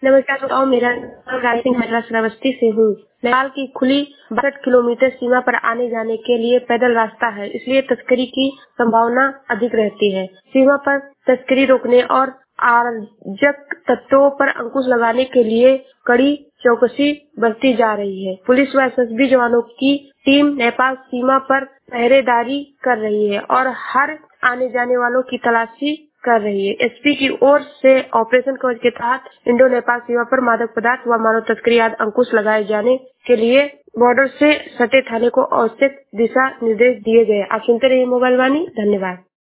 नमस्कार श्रोताओ, मेरा नाम राय सिंह मैडरा श्रावस्ती से हूँ। नेपाल की खुली 62 किलोमीटर सीमा पर आने जाने के लिए पैदल रास्ता है, इसलिए तस्करी की संभावना अधिक रहती है। सीमा पर तस्करी रोकने और अराजक तत्वों पर अंकुश लगाने के लिए कड़ी चौकसी बरती जा रही है। पुलिस व एसएसबी जवानों की टीम नेपाल सीमा पर पहरेदारी कर रही है और हर आने जाने वालों की तलाशी कर रही है। एसपी की ओर से ऑपरेशन कवच के तहत इंडो नेपाल सीमा पर मादक पदार्थ व मानव तस्करी आदि अंकुश लगाए जाने के लिए बॉर्डर से सटे थाने को आवश्यक दिशा निर्देश दिए गए। आप सुनते रहिए मोबाइल वाणी। धन्यवाद।